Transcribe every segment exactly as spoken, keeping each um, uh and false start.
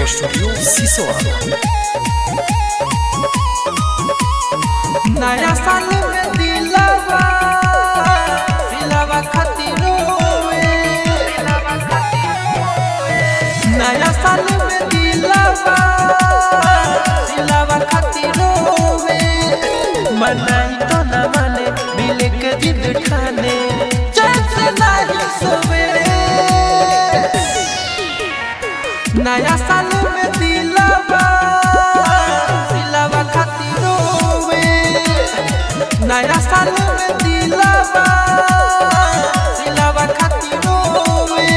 Recording studio सिसोआ। नया साल में दिलवा दिलवा खातिर रोए, नया साल में दिलवा दिलवा खातिर रोए। मनाई तो न माने मिले के जिद ठाने चैन से नहीं सोवे। नया साल में दिलवा दिलवा खातिर रोए, नया साल में दिलवा दिलवा खातिर रोए।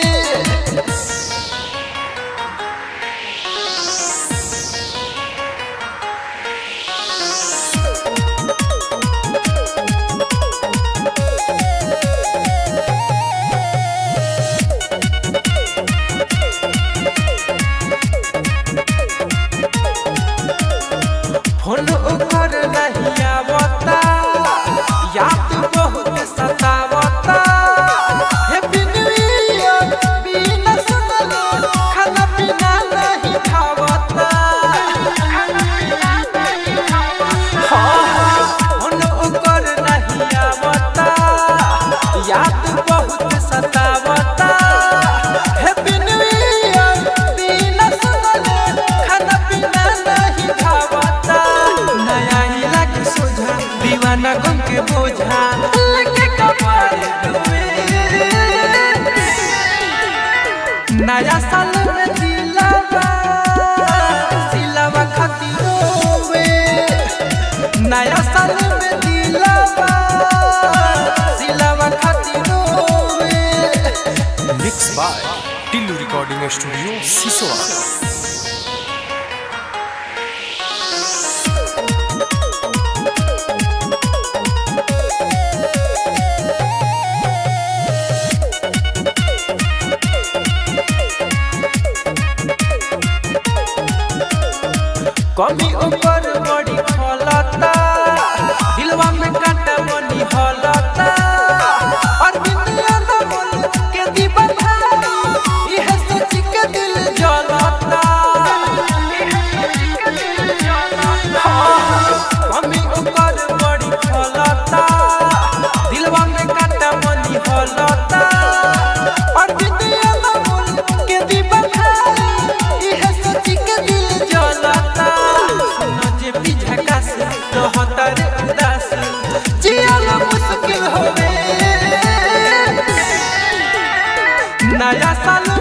फोन ओकर नहीं आवता, याद बहुत सतावता। हैप्पी न्यू ईयर बिना सुनले खाना पीना नहीं खावता। फोन ओकर नहीं आवता, याद बहुत सतावता। हैप्पी न्यू ईयर बिना सुनले खाना पीना नहीं खावता। नया ही लागे सोझा दीवाना गम के बोझा लेके कपारे डूबे। नया साल में दिलवा दिलवा खातिर रोए, नया साल में दिलवा दिलवा खातिर रोए। Mix by Tillu recording studio Sisoa. कमी ऊपर बड़ी खलता, दिलवा में कांटा बनी हलता। और बिंदिया न बोल के दीवाना यह सोच के दिल जलता। कमी ऊपर बड़ी खलता, दिलवा में कांटा बनी हलता। और बिंदिया न बोल के दीवाना यह सोच के दिल जलता। रे उदास जियाला मुश्किल होवे। नया साल